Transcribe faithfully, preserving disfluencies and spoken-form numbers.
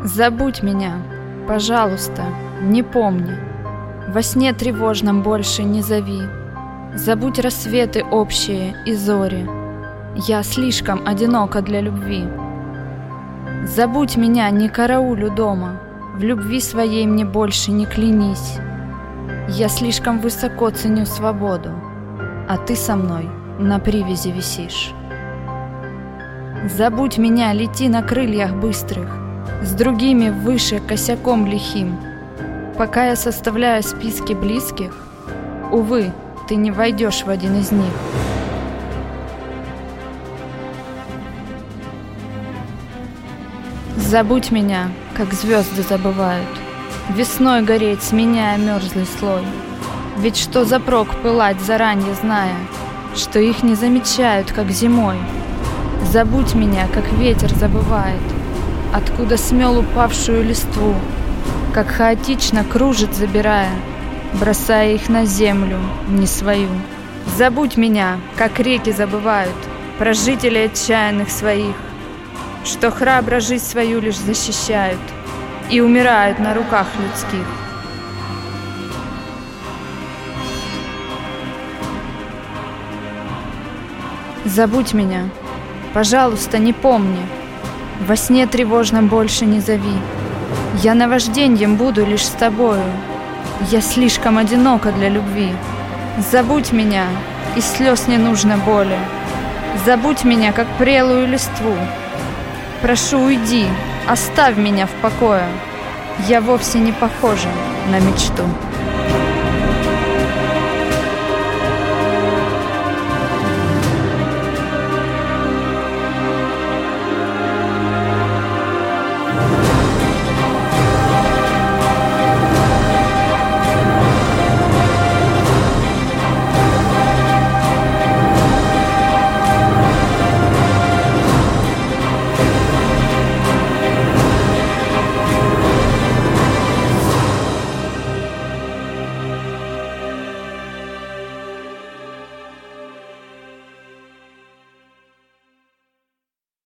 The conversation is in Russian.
Забудь меня, пожалуйста, не помни. Во сне тревожном больше не зови. Забудь рассветы общие и зори. Я слишком одинока для любви. Забудь меня, не караулю дома. В любви своей мне больше не клянись. Я слишком высоко ценю свободу, а ты со мной на привязи висишь. Забудь меня, лети на крыльях быстрых, с другими выше косяком лихим. Пока я составляю списки близких, увы, ты не войдешь в один из них. Забудь меня, как звезды забывают, весной гореть, сменяя мерзлый слой. Ведь что за прок пылать, заранее зная, что их не замечают, как зимой. Забудь меня, как ветер забывает, откуда смел упавшую листву, как хаотично кружит, забирая, бросая их на землю, не свою. Забудь меня, как реки забывают про жителей отчаянных своих, что храбро жизнь свою лишь защищают и умирают на руках людских. Забудь меня, пожалуйста, не помни. Во сне тревожном больше не зови. Я наважденьем буду лишь с тобою. Я слишком одинока для любви. Забудь меня, и слез не нужно боли. Забудь меня, как прелую листву. Прошу, уйди, оставь меня в покое. Я вовсе не похожа на мечту.